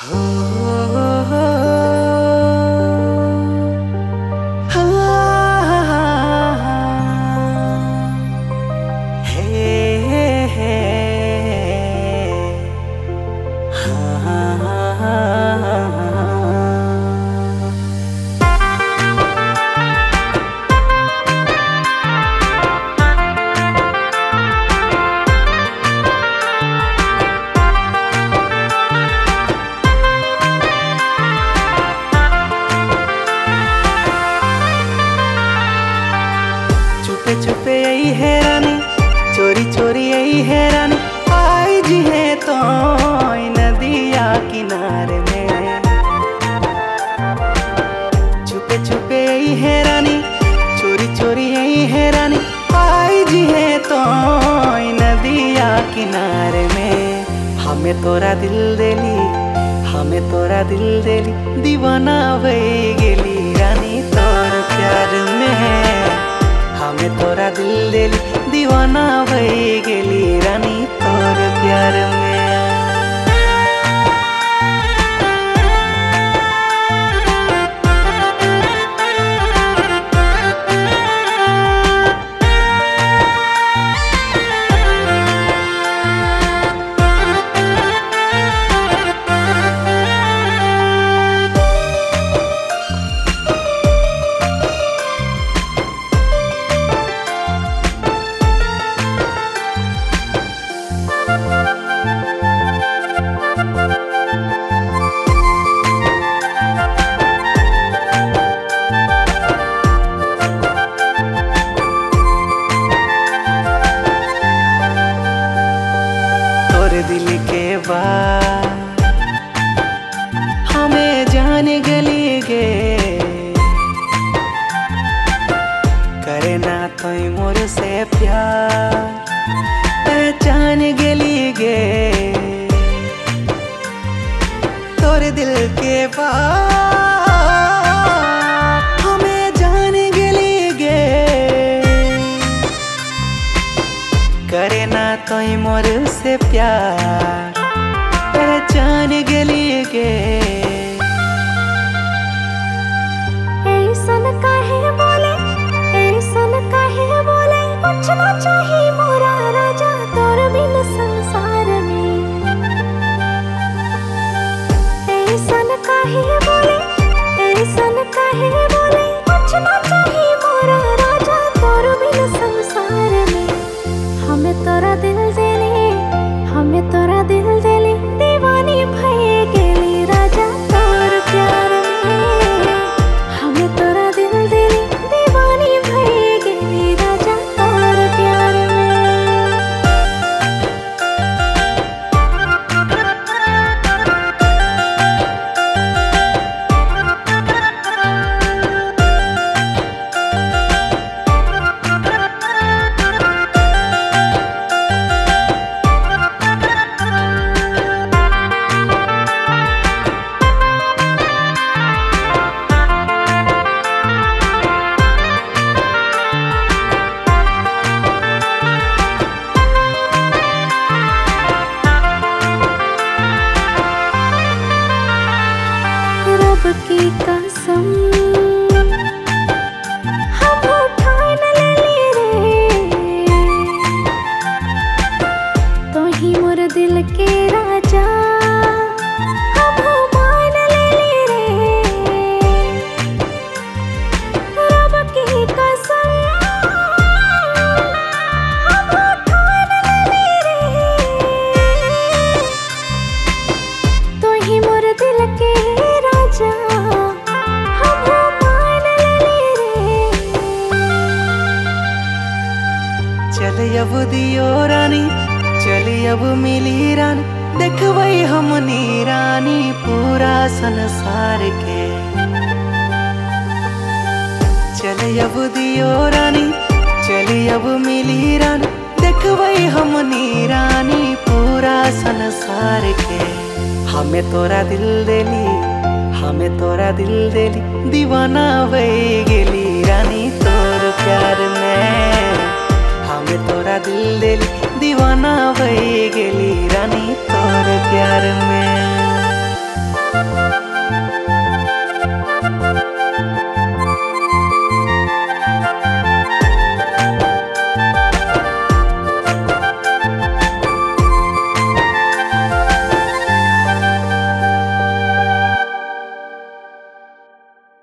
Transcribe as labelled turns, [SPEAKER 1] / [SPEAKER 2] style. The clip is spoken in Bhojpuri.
[SPEAKER 1] हो, हो, हा, हे, हे, हा। छुपे छुपे यही हैरानी, चोरी चोरी यही हैरानी, आई जी है तो नदिया किनारे में। छुपे छुपे यही हैरानी, चोरी चोरी यही हैरानी, आई जी है तो नदिया किनारे में। हमें तोरा दिल देली, हमें तोरा दिल देली, दीवाना भई गेली रानी तोर प्यार में। हमें तोरा दिल देली, दीवाना भई गेली रानी तोर प्यार में। दिल के बात हमें जान गली गे, करे ना तो मोर से प्यार पहचान गली गे। तोरे दिल के बात हमें जान गली गे, करे ना तो मोर से प्यार पहचान गली गे।
[SPEAKER 2] ऐसन काहे बोले, ऐसन काहे बोले, कुछ ना चाहिए मोरा राजा तोर बिन संसार में। ऐसन काहे बोले, ऐसन काहे बोले, कुछ ना चाहिए मोरा राजा तोर बिन संसार में। हमें तोरा दिल देली, हमें तोरा दिल देली, दीवानी भई गेली राजा तोर प्यार में। हमें तोरा दिल देली, दीवानी भई गेली राजा तोर प्यार में। रब की कसम हम ठान लेली रे, तो ही मोर दिल के राजा हम मान लेली रे। रब की कसम हम ठान लेली रे, तो ही मोर दिल के राजा हम मान लेली रे।
[SPEAKER 1] चल अब दियो रानी, चली अब मिली रानी, देखबई हमनी रानी पूरा संसार के। चल अब दियो रानी, चली अब मिली रानी, देखबई हमनी रानी पूरा संसार के। हमें तोरा दिल देली, हमें तोरा दिल देली, दीवाना भई गेली रानी तोर प्यार में। हमें तोरा दिल देली, दीवाना भई गेली रानी तोर प्यार में।